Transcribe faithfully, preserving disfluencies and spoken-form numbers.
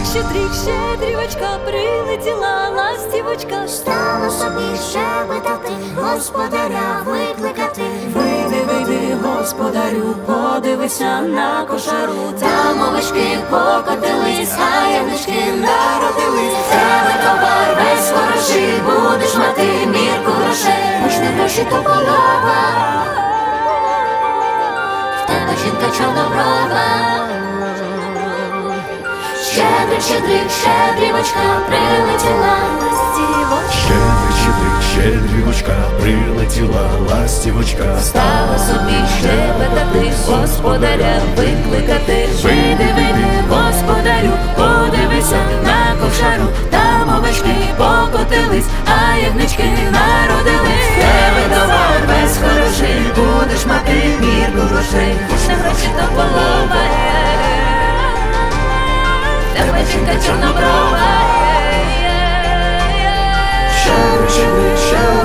щедрик, щедрівочка, прилетіла ластівочка, стала собі щебетати, господаря викликати. Вийди, вийди, господарю, подивися на кошару. Там овечки покотились, а ягнички народились. Тебе товар весь хороший, будеш мати мірку грошей. Хоч не гроші, то полова, в тебе жінка чорноброва. Щедрик, щедрик, щедрівочка, прилетіла ластівочка. Щедрик, щедрик, щедрівочка, прилетіла ластівочка. Стала собі щебетати, господаря викликати. Вийди, вийди, господарю, подивися на ковшару. Там овечки покотились, а ягнички народились. Тебе товар весь хороший, будеш мати мірку грошей. Хоч на гроші, то полова, тебе жінка чорноброва. Щедрик, щедрик, щедрик.